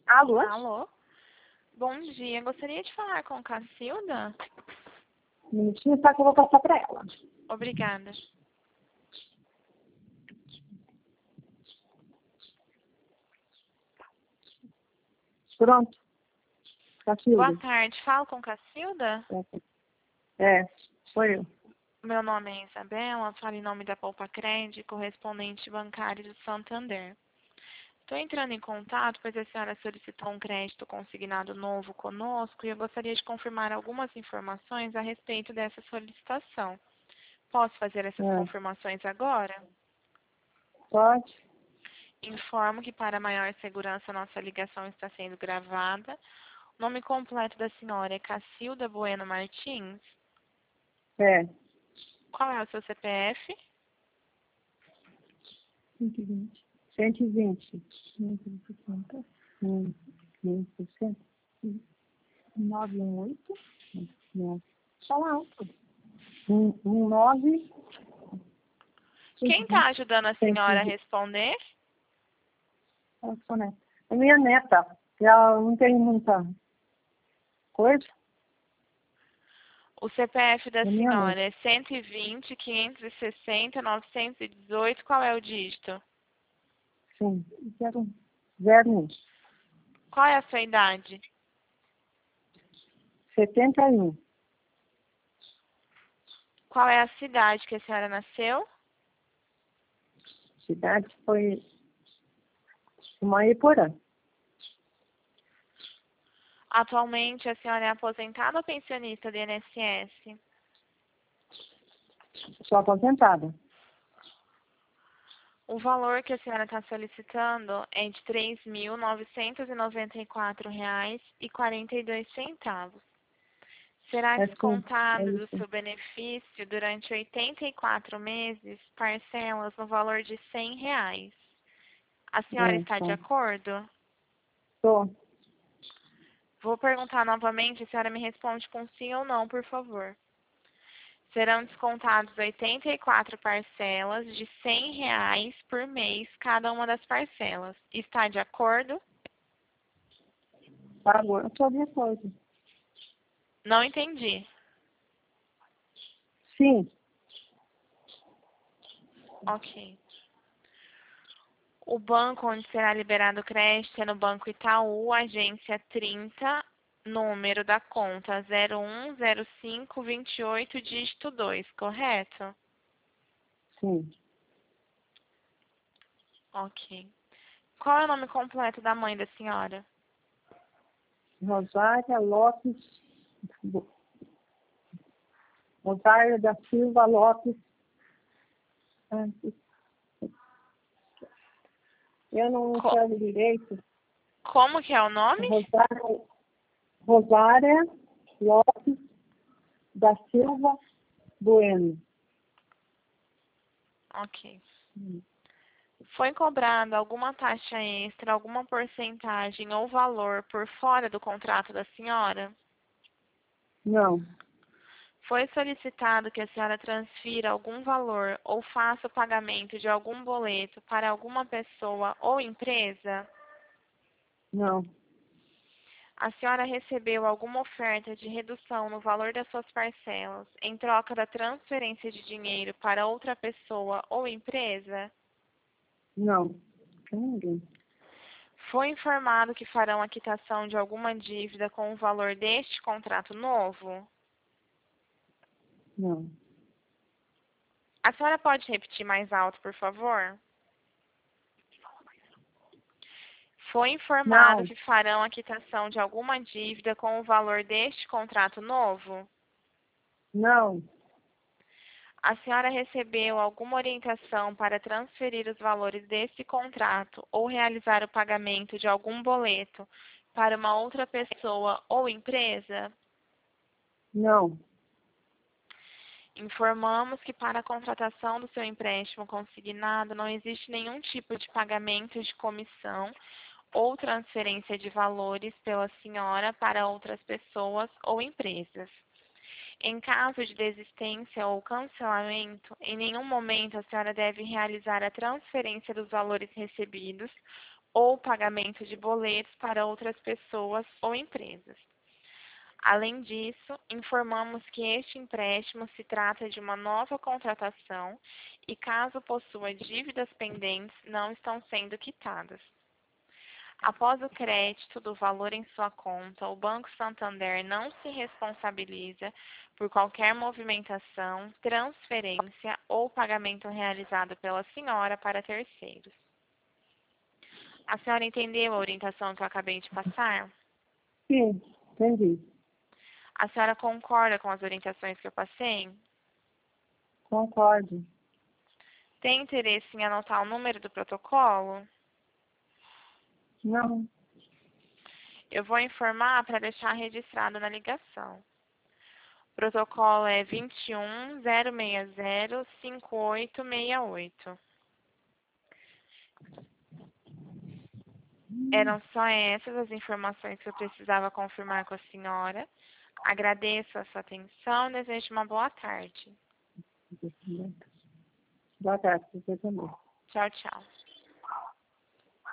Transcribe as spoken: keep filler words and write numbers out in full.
Alô? Alô? Bom dia, gostaria de falar com Cacilda? Um minutinho, só que eu vou passar para ela. Obrigada. Pronto. Cacilda. Boa tarde, falo com Cacilda? É, foi eu. Meu nome é Isabela, falo em nome da Poupa Cred, correspondente bancário do Santander. Estou entrando em contato, pois a senhora solicitou um crédito consignado novo conosco e eu gostaria de confirmar algumas informações a respeito dessa solicitação. Posso fazer essas É. confirmações agora? Pode? Informo que para maior segurança nossa ligação está sendo gravada. O nome completo da senhora é Cacilda Bueno Martins. É. Qual é o seu C P F? cento e vinte. cento e vinte. quinhentos e sessenta. quinhentos e sessenta. nove um oito. Não. Fala alto. um um nove. Quem está ajudando a senhora a responder? É minha neta. Ela não tem muita coisa. O C P F da É minha senhora é cento e vinte, quinhentos e sessenta, novecentos e dezoito. Qual é o dígito? Sim. Zero um. Zero um. Qual é a sua idade? Setenta e um. Qual é a cidade que a senhora nasceu? Cidade foi Maiporã. Atualmente, a senhora é aposentada ou pensionista do I N S S? Sou aposentada. O valor que a senhora está solicitando é de três mil novecentos e noventa e quatro reais e quarenta e dois centavos. Será É sim, descontado é do isso. seu benefício durante oitenta e quatro meses, parcelas no valor de cem reais. A senhora É, está de tá. acordo? Tô. Vou perguntar novamente, a senhora me responde com sim ou não, por favor. Serão descontados oitenta e quatro parcelas de cem reais por mês, cada uma das parcelas. Está de acordo? Agora eu tô de acordo. Não entendi. Sim. Ok. O banco onde será liberado o crédito é no Banco Itaú, agência trinta, número da conta zero um zero cinco dois oito, dígito dois, correto? Sim. Ok. Qual é o nome completo da mãe da senhora? Rosária Lopes. Rosária da Silva Lopes. Eu não Co- sei direito. Como que é o nome? Rosária, Rosária Lopes da Silva Bueno. Ok. Foi cobrada alguma taxa extra, alguma porcentagem ou valor por fora do contrato da senhora? Não. Foi solicitado que a senhora transfira algum valor ou faça o pagamento de algum boleto para alguma pessoa ou empresa? Não. A senhora recebeu alguma oferta de redução no valor das suas parcelas em troca da transferência de dinheiro para outra pessoa ou empresa? Não. Tem ninguém. Foi informado que farão a quitação de alguma dívida com o valor deste contrato novo? Não. A senhora pode repetir mais alto, por favor? Foi informado Não. que farão a quitação de alguma dívida com o valor deste contrato novo? Não. A senhora recebeu alguma orientação para transferir os valores desse contrato ou realizar o pagamento de algum boleto para uma outra pessoa ou empresa? Não. Informamos que para a contratação do seu empréstimo consignado não existe nenhum tipo de pagamento de comissão ou transferência de valores pela senhora para outras pessoas ou empresas. Em caso de desistência ou cancelamento, em nenhum momento a senhora deve realizar a transferência dos valores recebidos ou pagamento de boletos para outras pessoas ou empresas. Além disso, informamos que este empréstimo se trata de uma nova contratação e, caso possua dívidas pendentes, não estão sendo quitadas. Após o crédito do valor em sua conta, o Banco Santander não se responsabiliza por qualquer movimentação, transferência ou pagamento realizado pela senhora para terceiros. A senhora entendeu a orientação que eu acabei de passar? Sim, entendi. A senhora concorda com as orientações que eu passei? Concordo. Tem interesse em anotar o número do protocolo? Não. Eu vou informar para deixar registrado na ligação. O protocolo é vinte e um, zero seis zero, cinco oito seis oito. Eram só essas as informações que eu precisava confirmar com a senhora. Agradeço a sua atenção e desejo uma boa tarde. Boa tarde, você também. Tchau, tchau.